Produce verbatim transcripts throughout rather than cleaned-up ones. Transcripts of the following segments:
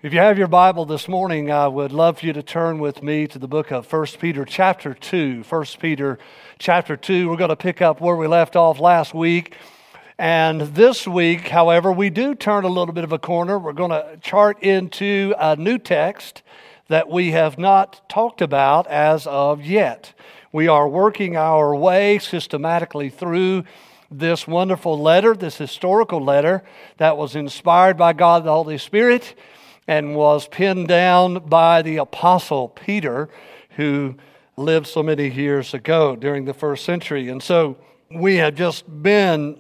If you have your Bible this morning, I would love for you to turn with me to the book of First Peter chapter two. First Peter chapter two, we're going to pick up where we left off last week. And this week, however, we do turn a little bit of a corner. We're going to chart into a new text that we have not talked about as of yet. We are working our way systematically through this wonderful letter, this historical letter that was inspired by God the Holy Spirit and was penned down by the Apostle Peter, who lived so many years ago during the first century. And so we have just been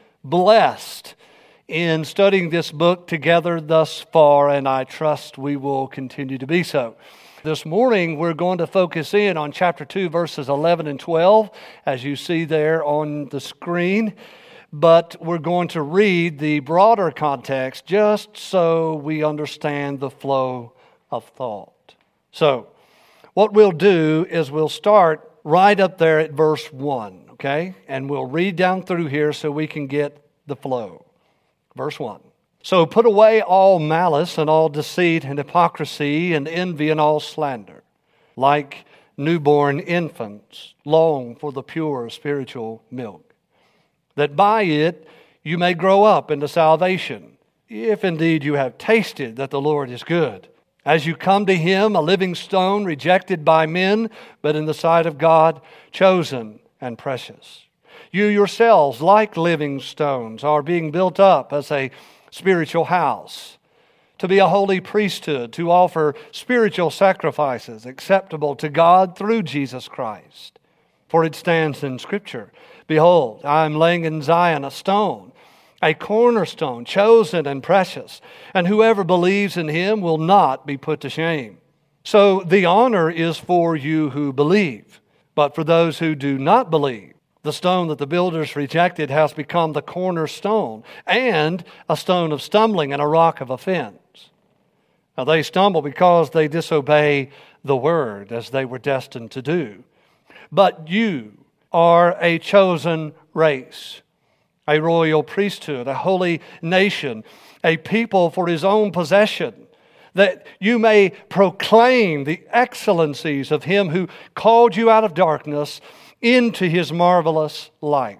blessed in studying this book together thus far, and I trust we will continue to be so. This morning, we're going to focus in on chapter two, verses eleven and twelve, as you see there on the screen. But we're going to read the broader context just so we understand the flow of thought. So, what we'll do is we'll start right up there at verse one, okay? And we'll read down through here so we can get the flow. Verse one. So put away all malice and all deceit and hypocrisy and envy and all slander. Like newborn infants, long for the pure spiritual milk, that by it you may grow up into salvation, if indeed you have tasted that the Lord is good. As you come to Him, a living stone rejected by men, but in the sight of God, chosen and precious. You yourselves, like living stones, are being built up as a spiritual house, to be a holy priesthood, to offer spiritual sacrifices acceptable to God through Jesus Christ. For it stands in Scripture, behold, I am laying in Zion a stone, a cornerstone, chosen and precious, and whoever believes in Him will not be put to shame. So the honor is for you who believe, but for those who do not believe, the stone that the builders rejected has become the cornerstone and a stone of stumbling and a rock of offense. Now they stumble because they disobey the word as they were destined to do. But you are a chosen race, a royal priesthood, a holy nation, a people for His own possession, that you may proclaim the excellencies of Him who called you out of darkness into His marvelous light.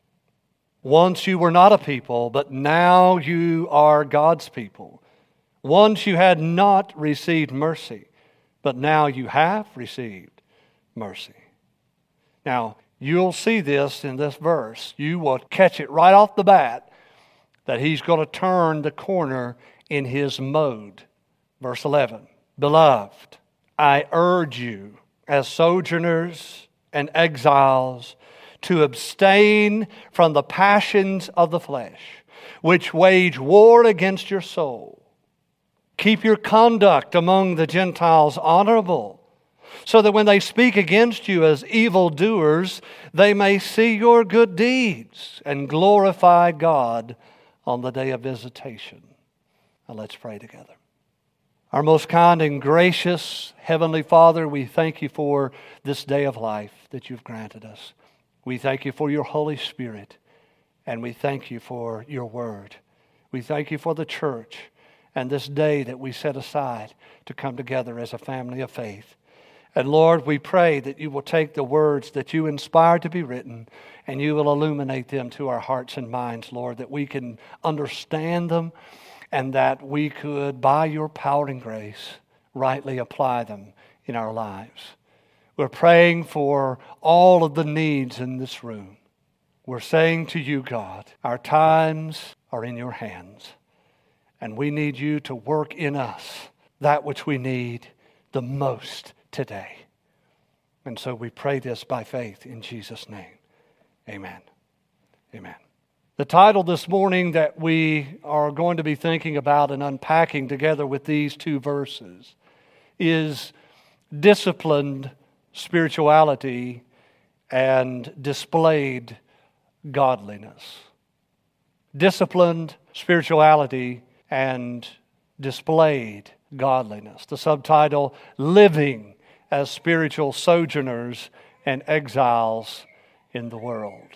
Once you were not a people, but now you are God's people. Once you had not received mercy, but now you have received mercy. Now, you'll see this in this verse. You will catch it right off the bat that he's going to turn the corner in his mode. Verse eleven, Beloved, I urge you as sojourners and exiles to abstain from the passions of the flesh, which wage war against your soul. Keep your conduct among the Gentiles honorable, so that when they speak against you as evildoers, they may see your good deeds and glorify God on the day of visitation. Now let's pray together. Our most kind and gracious Heavenly Father, we thank You for this day of life that You've granted us. We thank You for Your Holy Spirit, and we thank You for Your Word. We thank You for the church and this day that we set aside to come together as a family of faith. And Lord, we pray that You will take the words that You inspired to be written and You will illuminate them to our hearts and minds, Lord, that we can understand them and that we could, by Your power and grace, rightly apply them in our lives. We're praying for all of the needs in this room. We're saying to You, God, our times are in Your hands, and we need You to work in us that which we need the most today. And so we pray this by faith in Jesus' name. Amen. Amen. The title this morning that we are going to be thinking about and unpacking together with these two verses is Disciplined Spirituality and Displayed Godliness. Disciplined Spirituality and Displayed Godliness. The subtitle, Living as Spiritual Sojourners and Exiles in the World.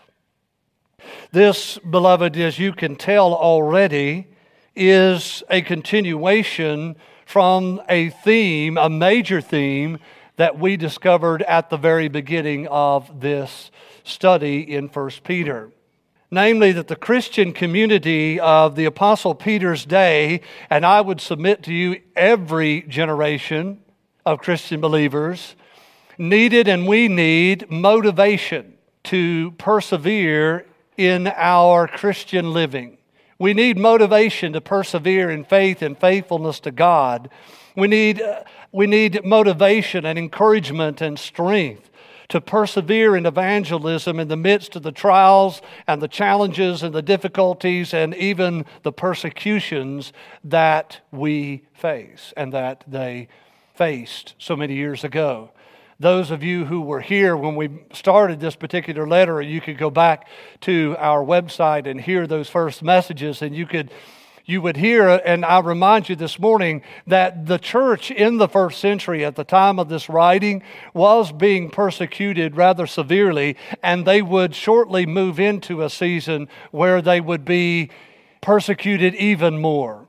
This, beloved, as you can tell already, is a continuation from a theme, a major theme, that we discovered at the very beginning of this study in First Peter. Namely, that the Christian community of the Apostle Peter's day, and I would submit to you every generation of Christian believers, needed and we need motivation to persevere in our Christian living. We need motivation to persevere in faith and faithfulness to God. We need, uh, we need motivation and encouragement and strength to persevere in evangelism in the midst of the trials and the challenges and the difficulties and even the persecutions that we face and that they faced so many years ago. Those of you who were here when we started this particular letter, you could go back to our website and hear those first messages, and you could you would hear, and I remind you this morning, that the church in the first century at the time of this writing was being persecuted rather severely, and they would shortly move into a season where they would be persecuted even more.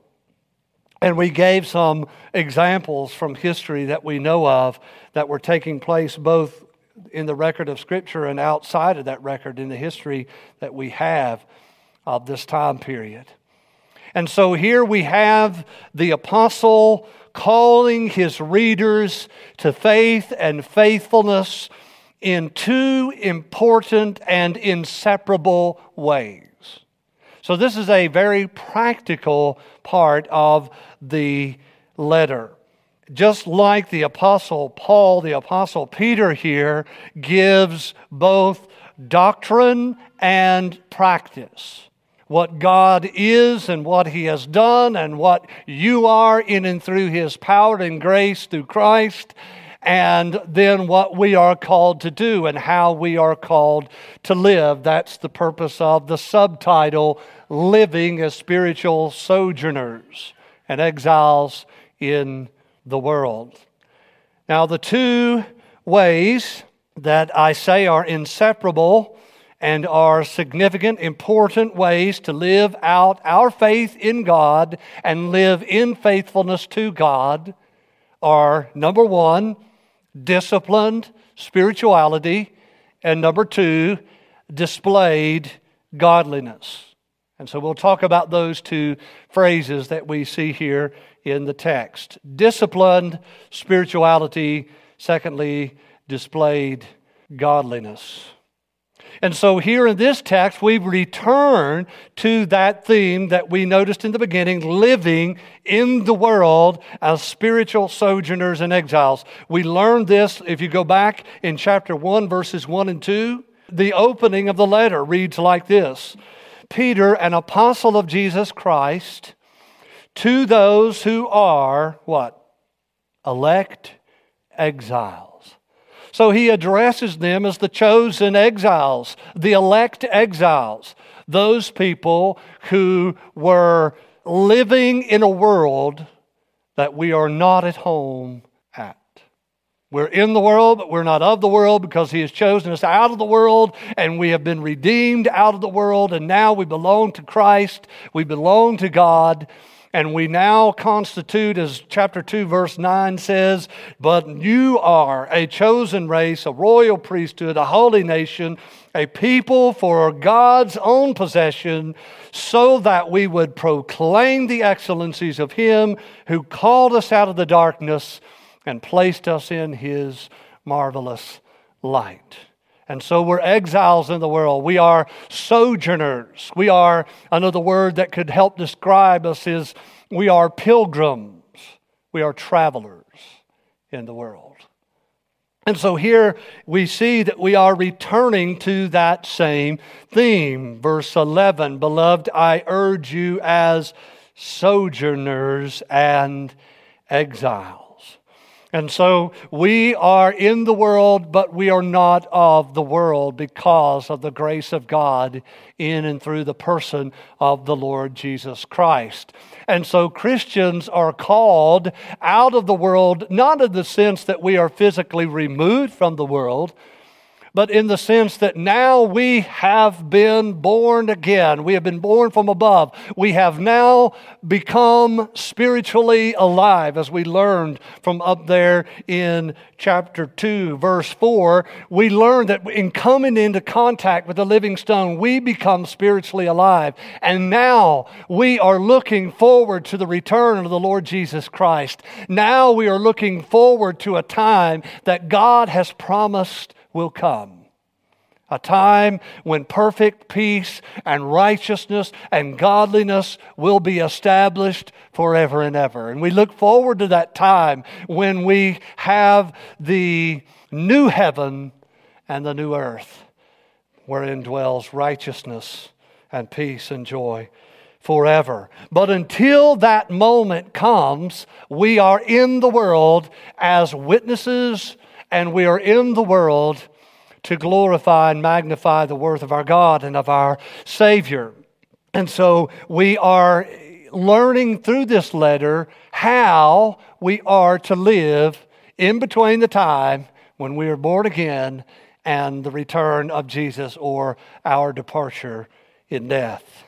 And we gave some examples from history that we know of that were taking place both in the record of Scripture and outside of that record in the history that we have of this time period. And so here we have the apostle calling his readers to faith and faithfulness in two important and inseparable ways. So this is a very practical part of the letter. Just like the Apostle Paul, the Apostle Peter here gives both doctrine and practice. What God is and what He has done and what you are in and through His power and grace through Christ, and then what we are called to do and how we are called to live. That's the purpose of the subtitle, Living as Spiritual Sojourners and Exiles in the World. Now, the two ways that I say are inseparable and are significant, important ways to live out our faith in God and live in faithfulness to God are, number one, disciplined spirituality, and number two, displayed godliness. And so we'll talk about those two phrases that we see here in the text. Disciplined spirituality, secondly, displayed godliness. And so here in this text, we return to that theme that we noticed in the beginning, living in the world as spiritual sojourners and exiles. We learned this, if you go back in chapter one, verses one and two. The opening of the letter reads like this: Peter, an apostle of Jesus Christ, to those who are, what? Elect exiles. So he addresses them as the chosen exiles, the elect exiles, those people who were living in a world that we are not at home at. We're in the world, but we're not of the world because He has chosen us out of the world, and we have been redeemed out of the world, and now we belong to Christ, we belong to God. And we now constitute, as chapter two, verse nine says, but you are a chosen race, a royal priesthood, a holy nation, a people for God's own possession, so that we would proclaim the excellencies of Him who called us out of the darkness and placed us in His marvelous light. And so we're exiles in the world. We are sojourners. We are, another word that could help describe us is we are pilgrims. We are travelers in the world. And so here we see that we are returning to that same theme. Verse eleven, Beloved, I urge you as sojourners and exiles. And so we are in the world, but we are not of the world because of the grace of God in and through the person of the Lord Jesus Christ. And so Christians are called out of the world, not in the sense that we are physically removed from the world, but in the sense that now we have been born again. We have been born from above. We have now become spiritually alive, as we learned from up there in chapter two, verse four. We learned that in coming into contact with the living stone, we become spiritually alive. And now we are looking forward to the return of the Lord Jesus Christ. Now we are looking forward to a time that God has promised will come. A time when perfect peace and righteousness and godliness will be established forever and ever. And we look forward to that time when we have the new heaven and the new earth, wherein dwells righteousness and peace and joy forever. But until that moment comes, we are in the world as witnesses, and we are in the world to glorify and magnify the worth of our God and of our Savior. And so we are learning through this letter how we are to live in between the time when we are born again and the return of Jesus, or our departure in death.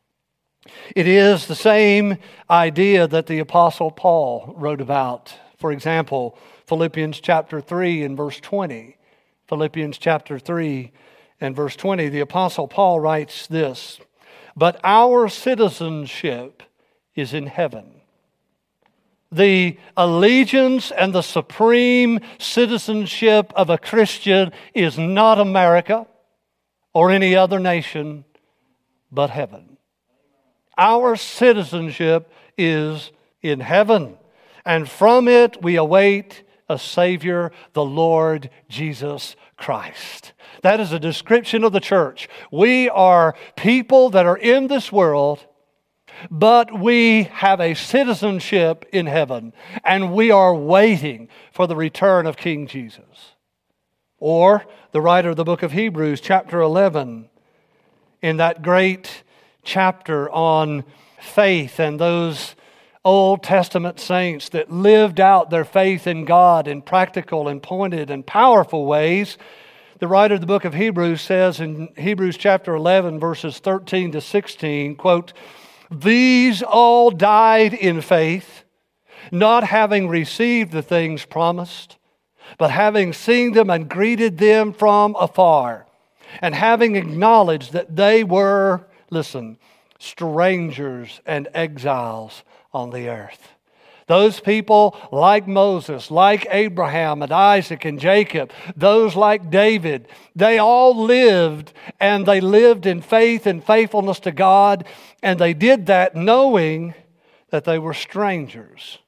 It is the same idea that the Apostle Paul wrote about. For example, Philippians chapter three and verse twenty. Philippians chapter three and verse twenty, the Apostle Paul writes this: "But our citizenship is in heaven." The allegiance and the supreme citizenship of a Christian is not America or any other nation, but heaven. Our citizenship is in heaven, and from it we await a Savior, the Lord Jesus Christ. That is a description of the church. We are people that are in this world, but we have a citizenship in heaven, and we are waiting for the return of King Jesus. Or the writer of the book of Hebrews, chapter eleven, in that great chapter on faith and those Old Testament saints that lived out their faith in God in practical and pointed and powerful ways. The writer of the book of Hebrews says in Hebrews chapter eleven, verses thirteen to sixteen, quote, "These all died in faith, not having received the things promised, but having seen them and greeted them from afar, and having acknowledged that they were," listen, "strangers and exiles on the earth." Those people like Moses, like Abraham and Isaac and Jacob, those like David, they all lived, and they lived in faith and faithfulness to God, and they did that knowing that they were strangers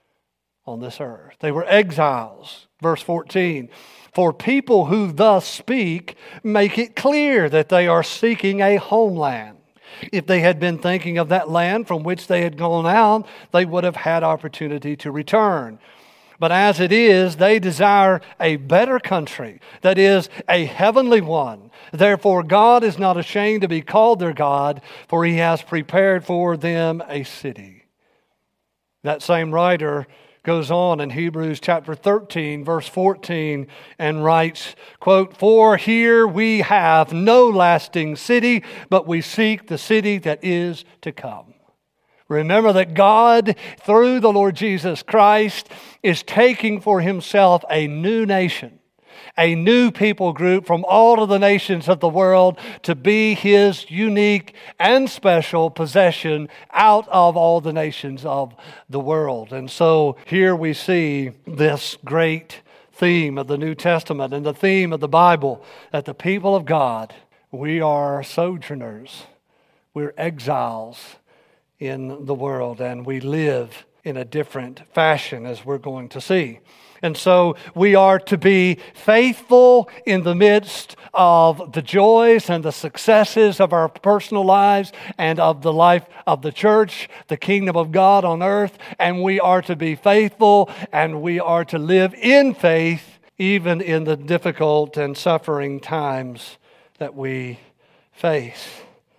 on this earth. They were exiles. Verse fourteen, "For people who thus speak make it clear that they are seeking a homeland. If they had been thinking of that land from which they had gone out, they would have had opportunity to return. But as it is, they desire a better country, that is, a heavenly one. Therefore, God is not ashamed to be called their God, for He has prepared for them a city." That same writer goes on in Hebrews chapter thirteen, verse fourteen, and writes, quote, "For here we have no lasting city, but we seek the city that is to come." Remember that God, through the Lord Jesus Christ, is taking for Himself a new nation, a new people group from all of the nations of the world to be His unique and special possession out of all the nations of the world. And so here we see this great theme of the New Testament and the theme of the Bible, that the people of God, we are sojourners, we're exiles in the world, and we live in a different fashion, as we're going to see. And so we are to be faithful in the midst of the joys and the successes of our personal lives and of the life of the church, the kingdom of God on earth. And we are to be faithful, and we are to live in faith even in the difficult and suffering times that we face.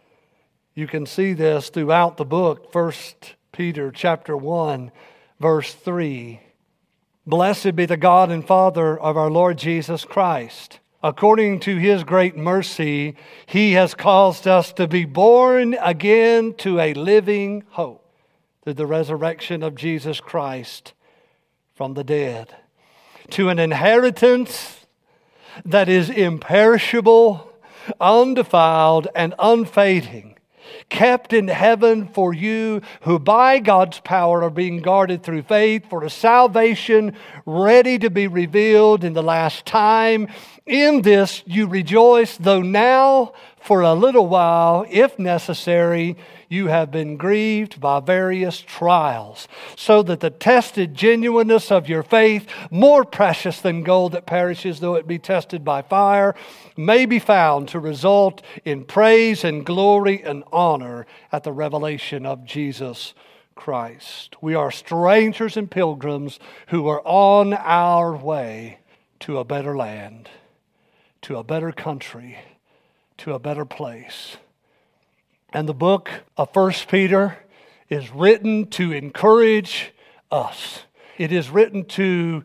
You can see this throughout the book. First Peter chapter one, verse three. "Blessed be the God and Father of our Lord Jesus Christ, According to His great mercy, He has caused us to be born again to a living hope through the resurrection of Jesus Christ from the dead, to an inheritance that is imperishable, undefiled, and unfading, kept in heaven for you who by God's power are being guarded through faith for a salvation ready to be revealed in the last time. In this you rejoice, though now for a little while, if necessary, you have been grieved by various trials, so that the tested genuineness of your faith, more precious than gold that perishes though it be tested by fire, may be found to result in praise and glory and honor at the revelation of Jesus Christ. We are strangers and pilgrims who are on our way to a better land, to a better country, to a better place. And the book of First Peter is written to encourage us. It is written to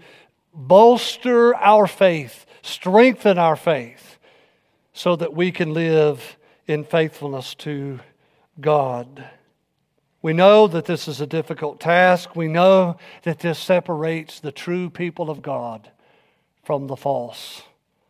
bolster our faith, strengthen our faith, so that we can live in faithfulness to God. We know that this is a difficult task. We know that this separates the true people of God from the false.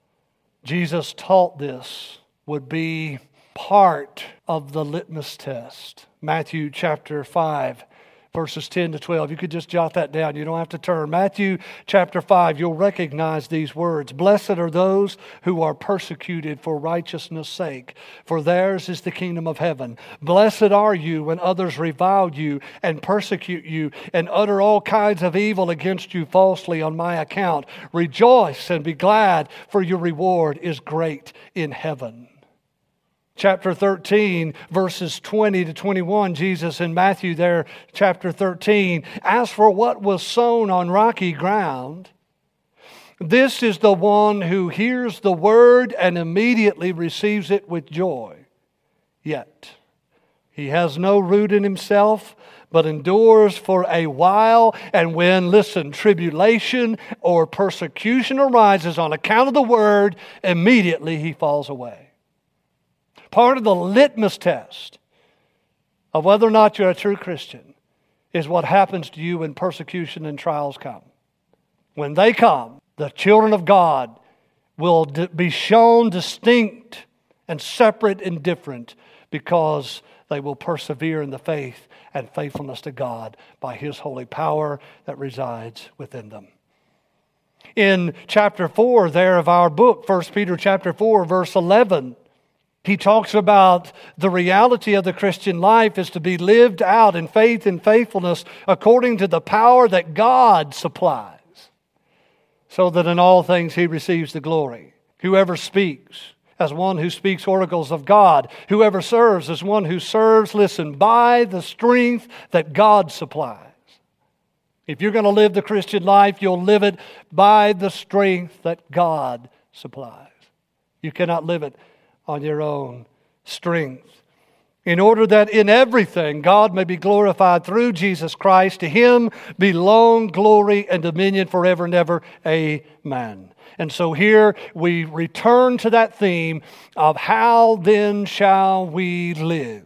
Jesus taught this would be part of the litmus test. Matthew chapter five, verses ten to twelve. You could just jot that down. You don't have to turn. Matthew chapter five, you'll recognize these words. Blessed are those who are persecuted for righteousness' sake, for theirs is the kingdom of heaven. Blessed are you when others revile you and persecute you and utter all kinds of evil against you falsely on my account. Rejoice and be glad, for your reward is great in heaven. Chapter thirteen, verses twenty to twenty-one, Jesus in Matthew there, chapter thirteen, as for what was sown on rocky ground, this is the one who hears the word and immediately receives it with joy. Yet he has no root in himself, but endures for a while. And when, listen, tribulation or persecution arises on account of the word, immediately he falls away. Part of the litmus test of whether or not you're a true Christian is what happens to you when persecution and trials come. When they come, the children of God will be shown distinct and separate and different because they will persevere in the faith and faithfulness to God by His holy power that resides within them. In chapter four there of our book, First Peter chapter four, verse eleven, he talks about the reality of the Christian life is to be lived out in faith and faithfulness according to the power that God supplies, so that in all things He receives the glory. Whoever speaks as one who speaks oracles of God, whoever serves as one who serves, listen, by the strength that God supplies. If you're going to live the Christian life, you'll live it by the strength that God supplies. You cannot live it on your own strength. In order that in everything God may be glorified through Jesus Christ, to Him belong glory and dominion forever and ever. Amen. And so here we return to that theme of how then shall we live?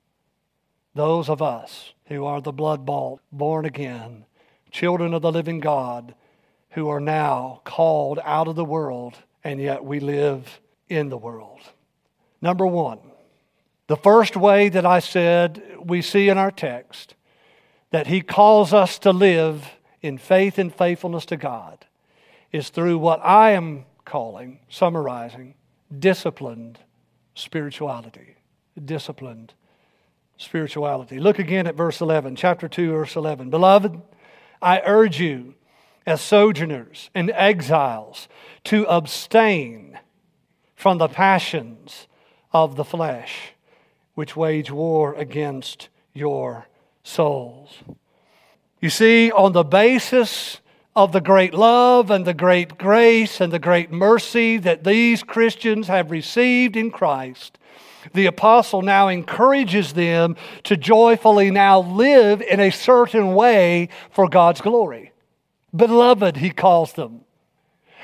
Those of us who are the blood-bought, born again, children of the living God, who are now called out of the world, and yet we live in the world. Number one, the first way that I said we see in our text that He calls us to live in faith and faithfulness to God is through what I am calling, summarizing, disciplined spirituality. Disciplined spirituality. Look again at verse eleven, chapter two, verse eleven. Beloved, I urge you as sojourners and exiles to abstain from the passions of the flesh, which wage war against your souls. You see, on the basis of the great love and the great grace and the great mercy that these Christians have received in Christ, the apostle now encourages them to joyfully now live in a certain way for God's glory. Beloved, he calls them.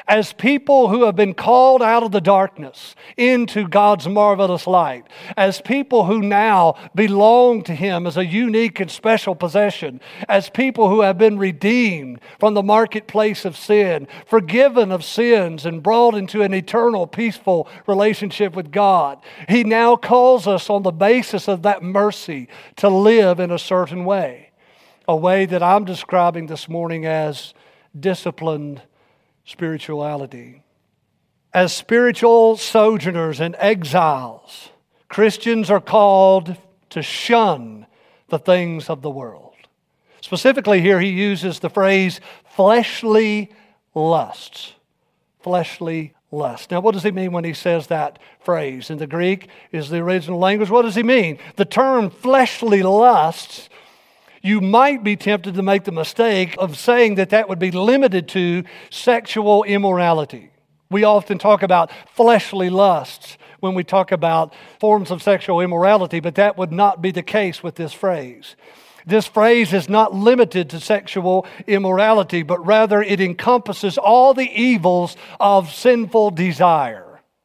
as people who have been called out of the darkness into God's marvelous light, as people who now belong to Him as a unique and special possession, as people who have been redeemed from the marketplace of sin, forgiven of sins, and brought into an eternal, peaceful relationship with God. He now calls us on the basis of that mercy to live in a certain way, a way that I'm describing this morning as disciplined spirituality. As spiritual sojourners and exiles, Christians are called to shun the things of the world. Specifically here, he uses the phrase fleshly lusts. Fleshly lust. Now, what does he mean when he says that phrase? In the Greek is the original language. What does he mean? The term fleshly lusts, you might be tempted to make the mistake of saying that that would be limited to sexual immorality. We often talk about fleshly lusts when we talk about forms of sexual immorality, but that would not be the case with this phrase. This phrase is not limited to sexual immorality, but rather it encompasses all the evils of sinful desire.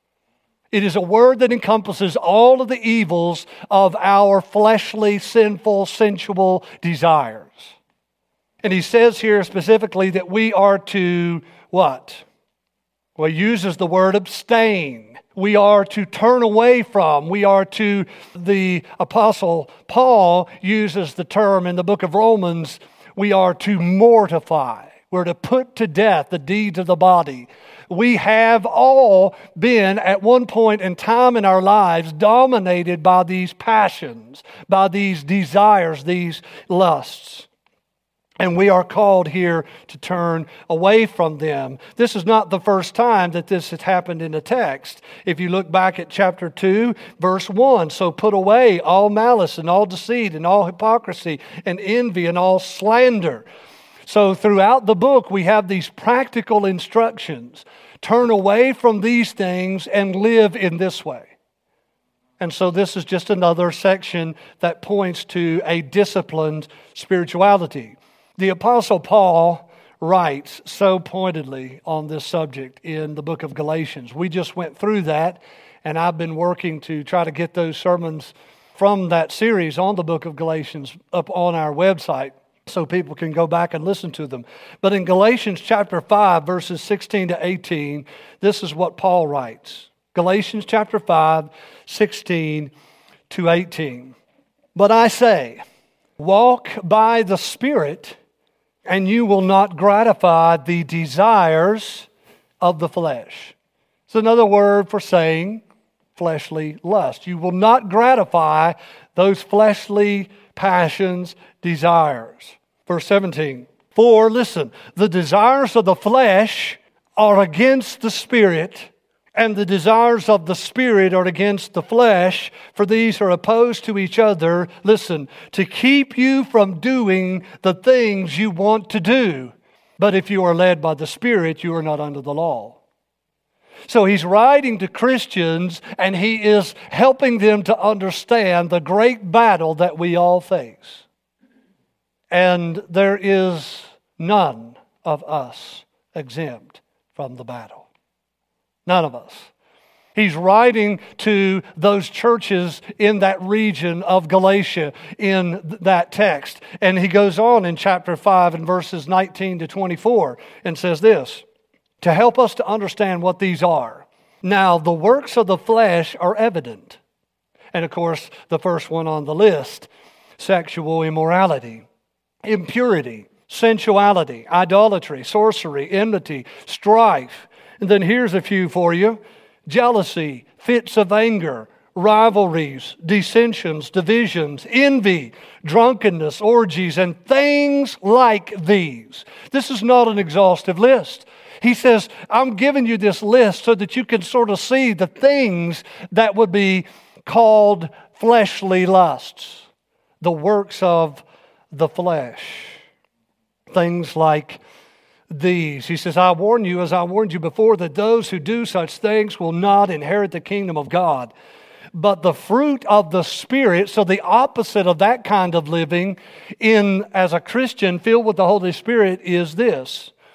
It is a word that encompasses all of the evils of our fleshly, sinful, sensual desires. And he says here specifically that we are to what? Well, he uses the word abstain. We are to turn away from. We are to, the Apostle Paul uses the term in the book of Romans, we are to mortify. We're to put to death the deeds of the body. We have all been at one point in time in our lives dominated by these passions, by these desires, these lusts. And we are called here to turn away from them. This is not the first time that this has happened in the text. If you look back at chapter two, verse one, so put away all malice and all deceit and all hypocrisy and envy and all slander. So throughout the book, we have these practical instructions. Turn away from these things and live in this way. And so this is just another section that points to a disciplined spirituality. The Apostle Paul writes so pointedly on this subject in the book of Galatians. We just went through that, and I've been working to try to get those sermons from that series on the book of Galatians up on our website, so people can go back and listen to them. But in Galatians chapter five, verses sixteen to eighteen, this is what Paul writes. Galatians chapter five, sixteen to eighteen. But I say, walk by the Spirit, and you will not gratify the desires of the flesh. It's another word for saying fleshly lust. You will not gratify those fleshly passions, desires. Verse seventeen, for, listen, the desires of the flesh are against the Spirit, and the desires of the Spirit are against the flesh, for these are opposed to each other, listen, to keep you from doing the things you want to do. But if you are led by the Spirit, you are not under the law. So he's writing to Christians, and he is helping them to understand the great battle that we all face. And there is none of us exempt from the battle. None of us. He's writing to those churches in that region of Galatia in that text. And he goes on in chapter five and verses nineteen to twenty-four and says this, to help us to understand what these are. Now, the works of the flesh are evident. And of course, the first one on the list, sexual immorality, impurity, sensuality, idolatry, sorcery, enmity, strife. And then here's a few for you. Jealousy, fits of anger, rivalries, dissensions, divisions, envy, drunkenness, orgies, and things like these. This is not an exhaustive list. He says, I'm giving you this list so that you can sort of see the things that would be called fleshly lusts, the works of the flesh. Things like these. He says, I warn you, as I warned you before, that those who do such things will not inherit the kingdom of God. But the fruit of the Spirit, so the opposite of that kind of living in as a Christian filled with the Holy Spirit is this.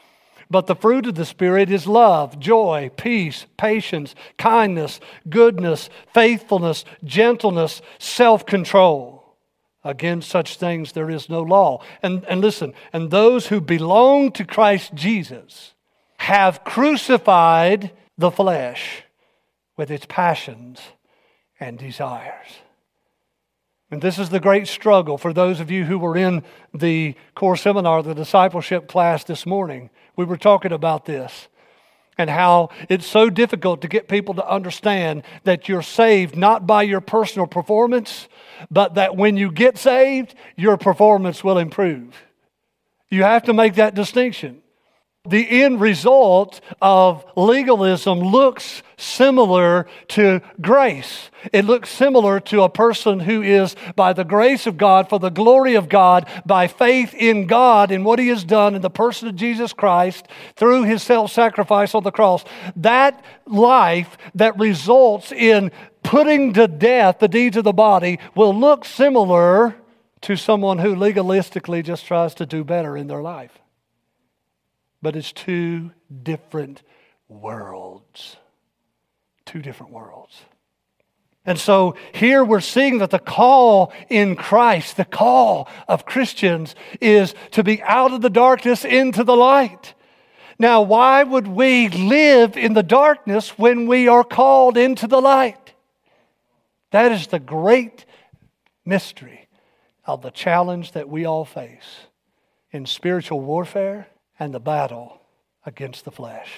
But the fruit of the Spirit is love, joy, peace, patience, kindness, goodness, faithfulness, gentleness, self-control. Against such things there is no law. And, and listen, and those who belong to Christ Jesus have crucified the flesh with its passions and desires. And this is the great struggle for those of you who were in the core seminar, the discipleship class this morning. We were talking about this and how it's so difficult to get people to understand that you're saved not by your personal performance, but that when you get saved, your performance will improve. You have to make that distinction. The end result of legalism looks similar to grace. It looks similar to a person who is, by the grace of God, for the glory of God, by faith in God and what He has done in the person of Jesus Christ through His self-sacrifice on the cross. That life that results in putting to death the deeds of the body will look similar to someone who legalistically just tries to do better in their life. But it's two different worlds. Two different worlds. And so here we're seeing that the call in Christ, the call of Christians, is to be out of the darkness into the light. Now, why would we live in the darkness when we are called into the light? That is the great mystery of the challenge that we all face in spiritual warfare and the battle against the flesh.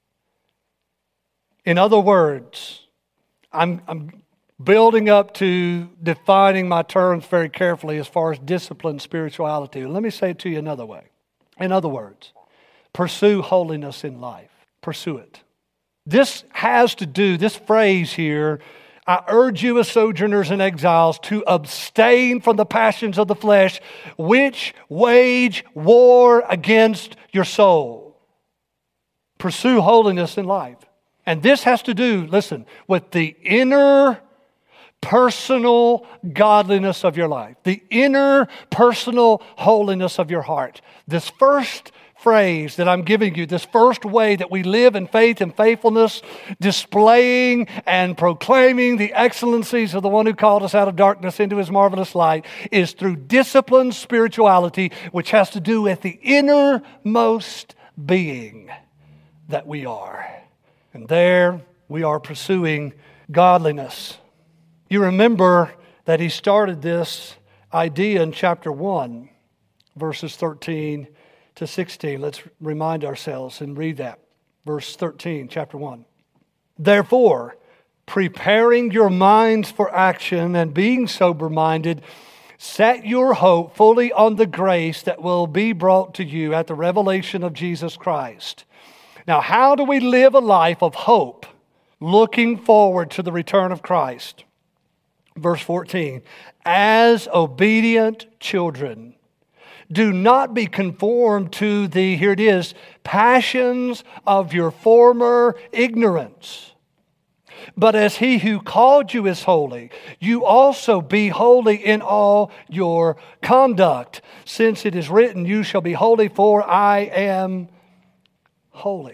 In other words, I'm, I'm building up to defining my terms very carefully as far as disciplined spirituality. Let me say it to you another way. In other words, pursue holiness in life. Pursue it. This has to do, this phrase here, I urge you as sojourners and exiles to abstain from the passions of the flesh, which wage war against your soul. Pursue holiness in life. And this has to do, listen, with the inner personal godliness of your life. The inner personal holiness of your heart. This first phrase that I'm giving you, this first way that we live in faith and faithfulness, displaying and proclaiming the excellencies of the one who called us out of darkness into His marvelous light, is through disciplined spirituality, which has to do with the innermost being that we are. And there we are pursuing godliness. You remember that he started this idea in chapter one, verses thirteen to sixteen. Let's remind ourselves and read that. Verse thirteen, chapter one. Therefore, preparing your minds for action and being sober-minded, set your hope fully on the grace that will be brought to you at the revelation of Jesus Christ. Now, how do we live a life of hope, looking forward to the return of Christ? Verse fourteen, as obedient children, do not be conformed to the, here it is, passions of your former ignorance. But as He who called you is holy, you also be holy in all your conduct. Since it is written, you shall be holy, for I am holy.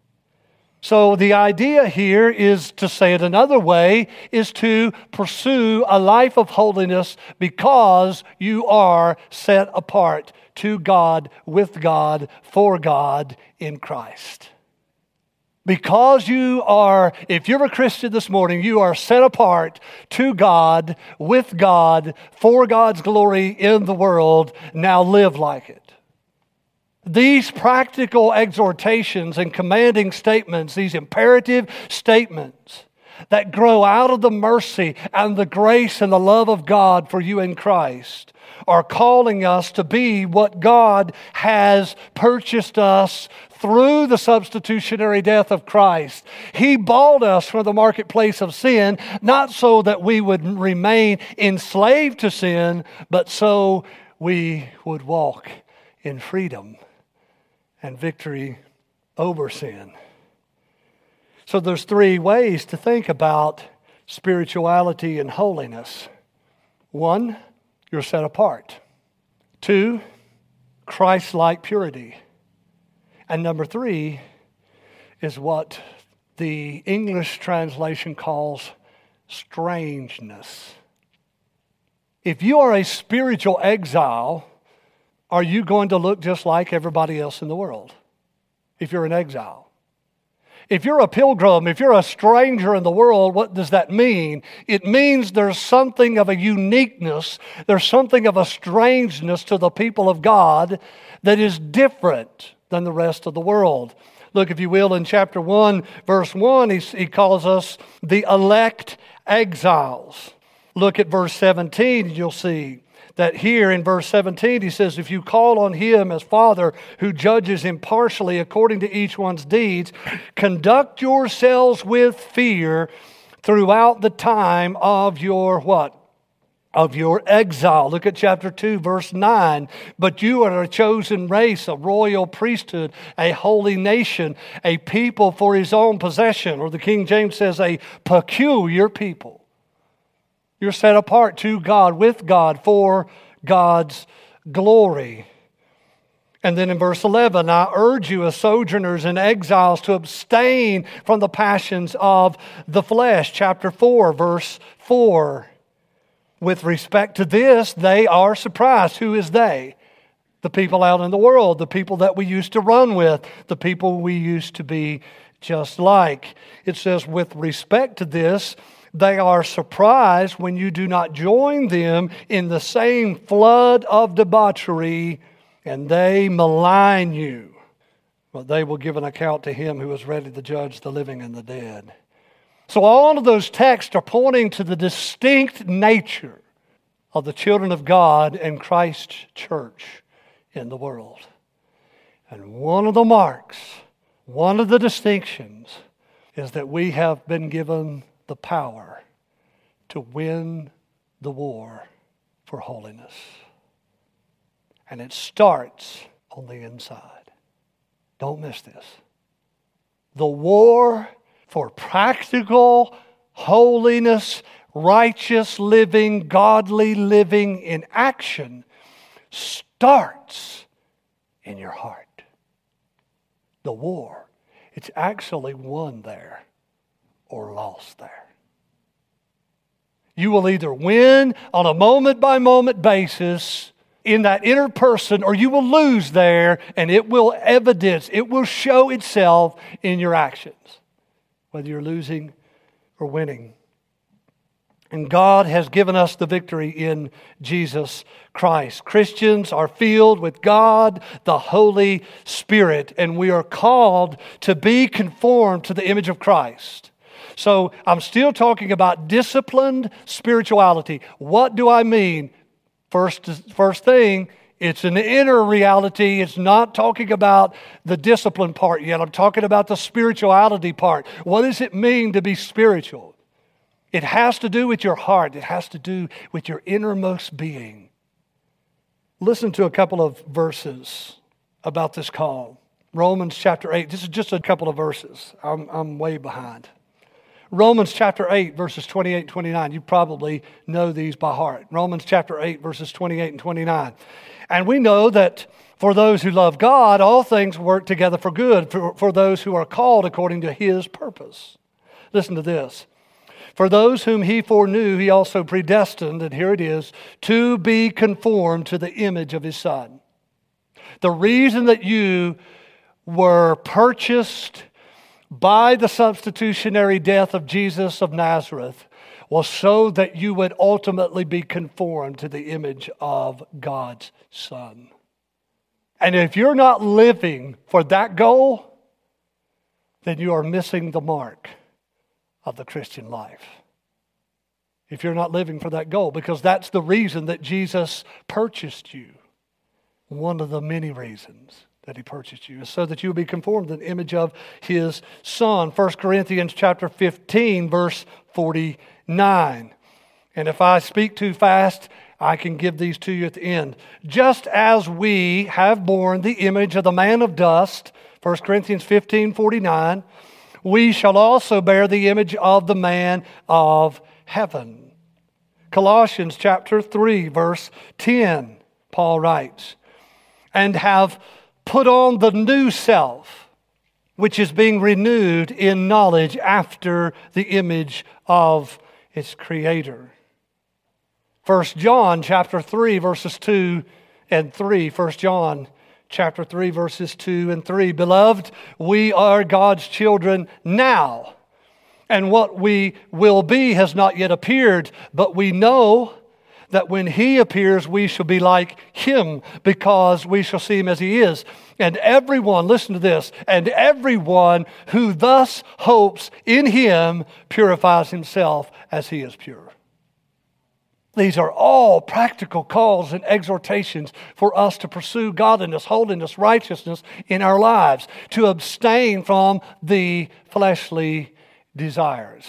So the idea here is, to say it another way, is to pursue a life of holiness because you are set apart to God, with God, for God in Christ. Because you are, if you're a Christian this morning, you are set apart to God, with God, for God's glory in the world. Now live like it. These practical exhortations and commanding statements, these imperative statements that grow out of the mercy and the grace and the love of God for you in Christ, are calling us to be what God has purchased us through the substitutionary death of Christ. He bought us from the marketplace of sin, not so that we would remain enslaved to sin, but so we would walk in freedom and victory over sin. So there's three ways to think about spirituality and holiness. One, you're set apart. Two, Christ-like purity. And number three is what the English translation calls strangeness. If you are a spiritual exile, are you going to look just like everybody else in the world? If you're an exile. If you're a pilgrim, if you're a stranger in the world, what does that mean? It means there's something of a uniqueness, there's something of a strangeness to the people of God that is different than the rest of the world. Look, if you will, in chapter one, verse one, he, he calls us the elect exiles. Look at verse seventeen, you'll see that here in verse seventeen, he says, if you call on him as Father who judges impartially according to each one's deeds, conduct yourselves with fear throughout the time of your what? Of your exile. Look at chapter two, verse nine. But you are a chosen race, a royal priesthood, a holy nation, a people for his own possession. Or the King James says, a peculiar people. You're set apart to God, with God, for God's glory. And then in verse eleven, I urge you as sojourners and exiles to abstain from the passions of the flesh. Chapter four, verse four. With respect to this, they are surprised. Who is they? The people out in the world, the people that we used to run with, the people we used to be just like. It says, with respect to this, they are surprised when you do not join them in the same flood of debauchery, and they malign you. But they will give an account to him who is ready to judge the living and the dead. So all of those texts are pointing to the distinct nature of the children of God and Christ's church in the world. And one of the marks, one of the distinctions, is that we have been given the power to win the war for holiness. And it starts on the inside. Don't miss this. The war for practical holiness, righteous living, godly living in action starts in your heart. The war, it's actually won there or lost there. You will either win on a moment-by-moment basis in that inner person, or you will lose there, and it will evidence, it will show itself in your actions, whether you're losing or winning. And God has given us the victory in Jesus Christ. Christians are filled with God, the Holy Spirit, and we are called to be conformed to the image of Christ. So I'm still talking about disciplined spirituality. What do I mean? First, first thing, it's an inner reality. It's not talking about the discipline part yet. I'm talking about the spirituality part. What does it mean to be spiritual? It has to do with your heart. It has to do with your innermost being. Listen to a couple of verses about this call. Romans chapter eight. This is just a couple of verses. I'm, I'm way behind. Romans chapter eight, verses twenty-eight and twenty-nine. You probably know these by heart. Romans chapter eight, verses twenty-eight and twenty-nine. And we know that for those who love God, all things work together for good, for, for those who are called according to His purpose. Listen to this. For those whom He foreknew, He also predestined, and here it is, to be conformed to the image of His Son. The reason that you were purchased by the substitutionary death of Jesus of Nazareth was so that you would ultimately be conformed to the image of God's Son. And if you're not living for that goal, then you are missing the mark of the Christian life. If you're not living for that goal, because that's the reason that Jesus purchased you. One of the many reasons that He purchased you is so that you will be conformed to the image of His Son. First Corinthians chapter fifteen, verse forty-nine. And if I speak too fast, I can give these to you at the end. Just as we have borne the image of the man of dust, First Corinthians fifteen, forty-nine, we shall also bear the image of the man of heaven. Colossians chapter three, verse ten, Paul writes, and have put on the new self, which is being renewed in knowledge after the image of its Creator. First John chapter three, verses two and three. First John chapter three, verses two and three. Beloved, we are God's children now, and what we will be has not yet appeared, but we know that when He appears, we shall be like Him, because we shall see Him as He is. And everyone, listen to this, and everyone who thus hopes in Him purifies himself as He is pure. These are all practical calls and exhortations for us to pursue godliness, holiness, righteousness in our lives, to abstain from the fleshly desires,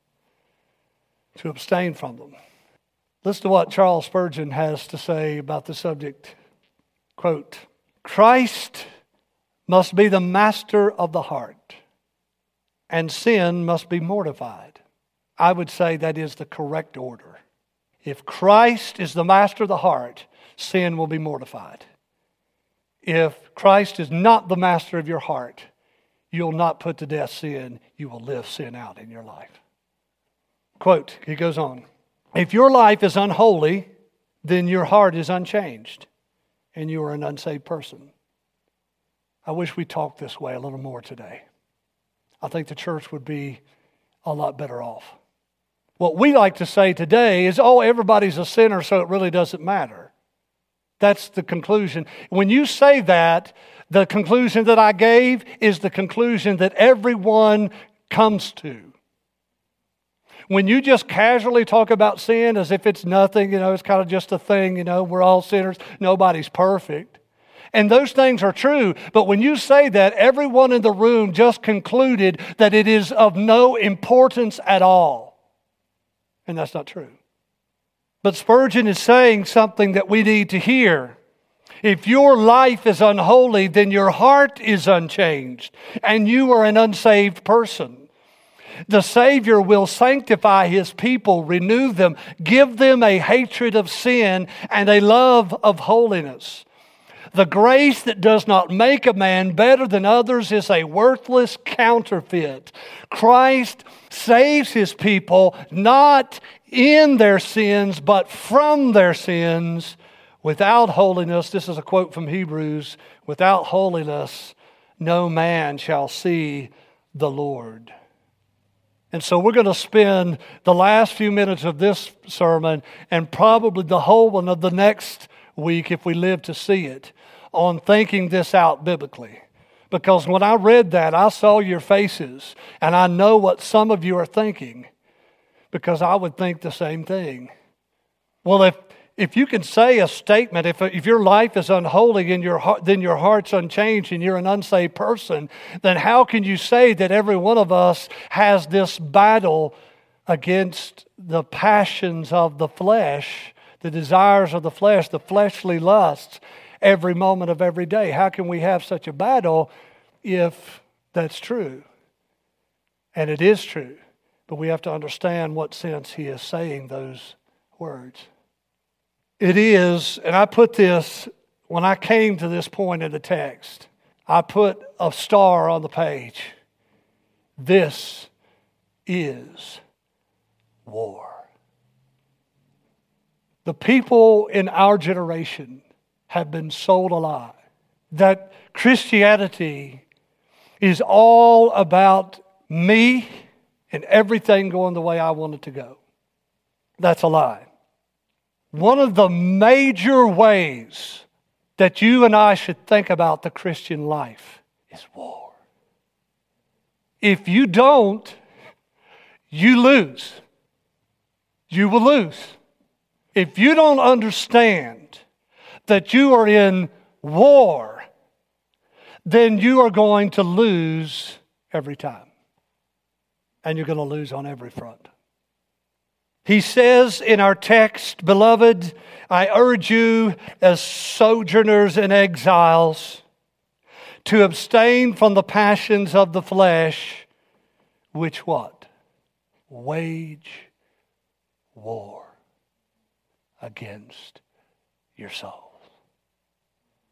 to abstain from them. Listen to what Charles Spurgeon has to say about the subject. Quote, Christ must be the master of the heart, and sin must be mortified. I would say that is the correct order. If Christ is the master of the heart, sin will be mortified. If Christ is not the master of your heart, you'll not put to death sin. You will live sin out in your life. Quote, he goes on, if your life is unholy, then your heart is unchanged, and you are an unsaved person. I wish we talked this way a little more today. I think the church would be a lot better off. What we like to say today is, oh, everybody's a sinner, so it really doesn't matter. That's the conclusion. When you say that, the conclusion that I gave is the conclusion that everyone comes to. When you just casually talk about sin as if it's nothing, you know, it's kind of just a thing, you know, we're all sinners, nobody's perfect. And those things are true, but when you say that, everyone in the room just concluded that it is of no importance at all. And that's not true. But Spurgeon is saying something that we need to hear. If your life is unholy, then your heart is unchanged, and you are an unsaved person. The Savior will sanctify His people, renew them, give them a hatred of sin and a love of holiness. The grace that does not make a man better than others is a worthless counterfeit. Christ saves His people not in their sins, but from their sins. Without holiness, this is a quote from Hebrews, without holiness, no man shall see the Lord. And so we're going to spend the last few minutes of this sermon and probably the whole one of the next week, if we live to see it, on thinking this out biblically. Because when I read that, I saw your faces, and I know what some of you are thinking, because I would think the same thing. Well, if if you can say a statement, if if your life is unholy and your heart, then your heart's unchanged and you're an unsaved person, then how can you say that every one of us has this battle against the passions of the flesh, the desires of the flesh, the fleshly lusts, every moment of every day? How can we have such a battle if that's true? And it is true. But we have to understand what sense he is saying those words. It is, and I put this, when I came to this point in the text, I put a star on the page. This is war. The people in our generation have been sold a lie that Christianity is all about me and everything going the way I want it to go. That's a lie. One of the major ways that you and I should think about the Christian life is war. If you don't, you lose. You will lose. If you don't understand that you are in war, then you are going to lose every time. And you're going to lose on every front. He says in our text, beloved, I urge you as sojourners and exiles to abstain from the passions of the flesh, which what? Wage war against your soul.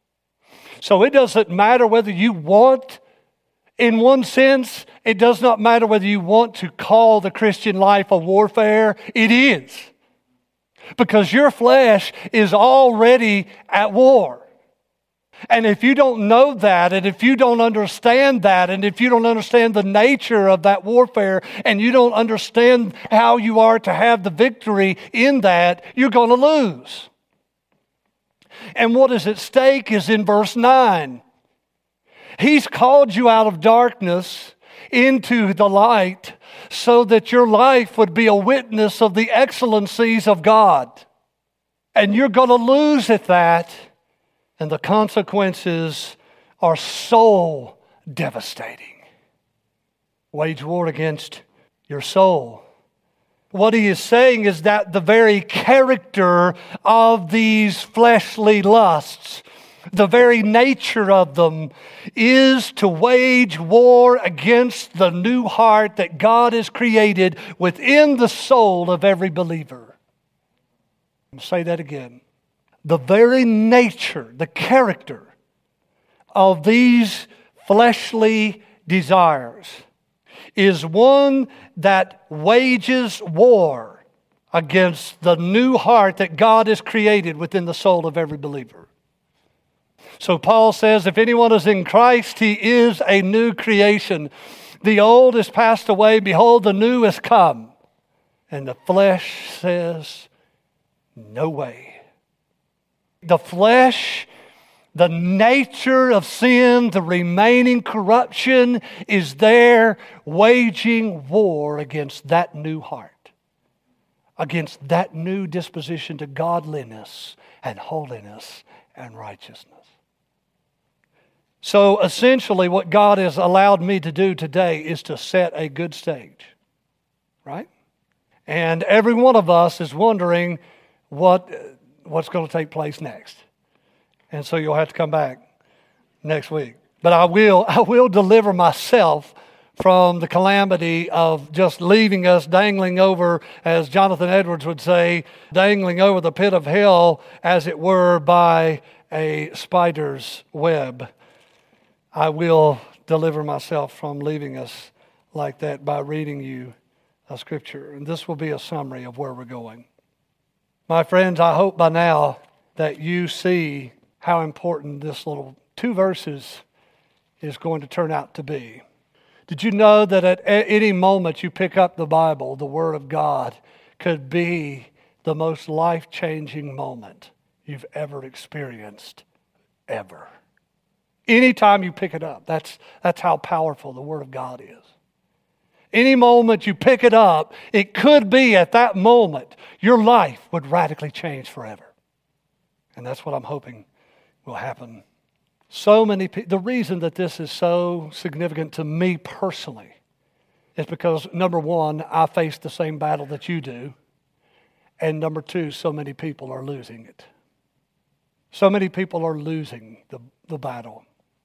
So it doesn't matter whether you want, in one sense, it does not matter whether you want to call the Christian life a warfare. It is. Because your flesh is already at war. And if you don't know that, and if you don't understand that, and if you don't understand the nature of that warfare, and you don't understand how you are to have the victory in that, you're going to lose. And what is at stake is in verse nine. He's called you out of darkness into the light so that your life would be a witness of the excellencies of God. And you're going to lose at that, and the consequences are so devastating. Wage war against your soul. What he is saying is that the very character of these fleshly lusts, the very nature of them, is to wage war against the new heart that God has created within the soul of every believer. I'll say that again. The very nature, the character of these fleshly desires is one that wages war against the new heart that God has created within the soul of every believer. So Paul says, if anyone is in Christ, he is a new creation. The old is passed away, behold, the new is come. And the flesh says, no way. The flesh, the nature of sin, the remaining corruption is there waging war against that new heart, against that new disposition to godliness and holiness and righteousness. So essentially what God has allowed me to do today is to set a good stage, right? And every one of us is wondering what what's going to take place next. And so you'll have to come back next week. But I will, I will deliver myself from the calamity of just leaving us dangling over, as Jonathan Edwards would say, dangling over the pit of hell, as it were, by a spider's web. I will deliver myself from leaving us like that by reading you a scripture. And this will be a summary of where we're going. My friends, I hope by now that you see how important this little two verses is going to turn out to be. Did you know that at any moment you pick up the Bible, the Word of God could be the most life-changing moment you've ever experienced, ever? Anytime you pick it up, that's, that's how powerful the Word of God is. Any moment you pick it up, it could be at that moment your life would radically change forever. And that's what I'm hoping will happen. So many people, the reason that this is so significant to me personally is because, number one, I face the same battle that you do. And number two, so many people are losing it. So many people are losing the, the battle.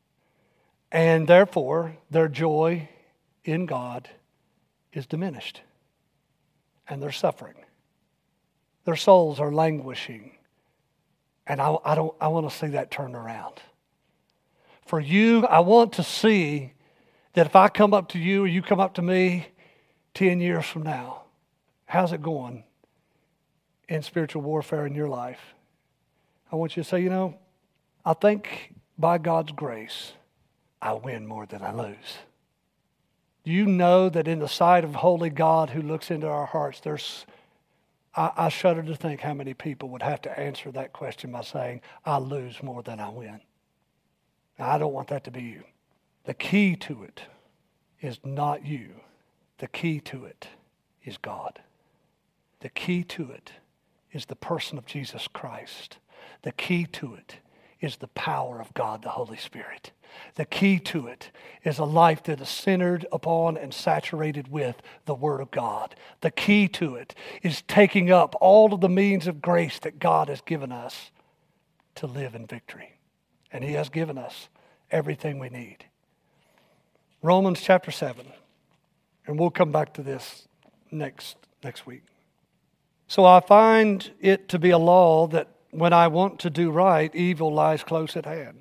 And therefore, their joy in God is diminished. And they're suffering. Their souls are languishing. And I, I don't I want to see that turn around. For you, I want to see that if I come up to you or you come up to me ten years from now, how's it going in spiritual warfare in your life? I want you to say, you know, I think by God's grace, I win more than I lose. Do you know that in the sight of holy God who looks into our hearts, there's, I, I shudder to think how many people would have to answer that question by saying, I lose more than I win. Now, I don't want that to be you. The key to it is not you. The key to it is God. The key to it is the person of Jesus Christ. The key to it is the power of God, the Holy Spirit. The key to it is a life that is centered upon and saturated with the Word of God. The key to it is taking up all of the means of grace that God has given us to live in victory. And He has given us everything we need. Romans chapter seven. And we'll come back to this next, next week. So I find it to be a law that when I want to do right, evil lies close at hand.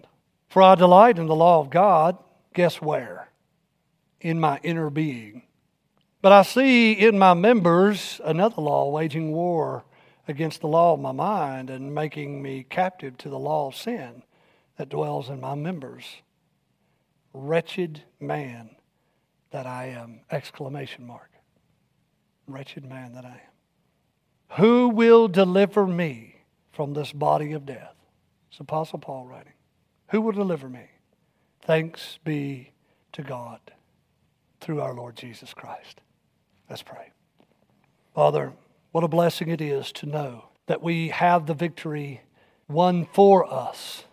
For I delight in the law of God, guess where? In my inner being. But I see in my members another law waging war against the law of my mind and making me captive to the law of sin that dwells in my members. Wretched man that I am! Exclamation mark. Wretched man that I am. Who will deliver me from this body of death? It's Apostle Paul writing. Who will deliver me? Thanks be to God through our Lord Jesus Christ. Let's pray. Father, what a blessing it is to know that we have the victory won for us